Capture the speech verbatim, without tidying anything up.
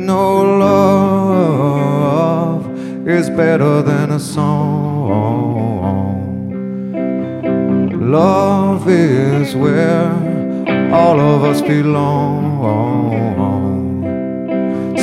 know love is better than a song. Love is where all of us belong.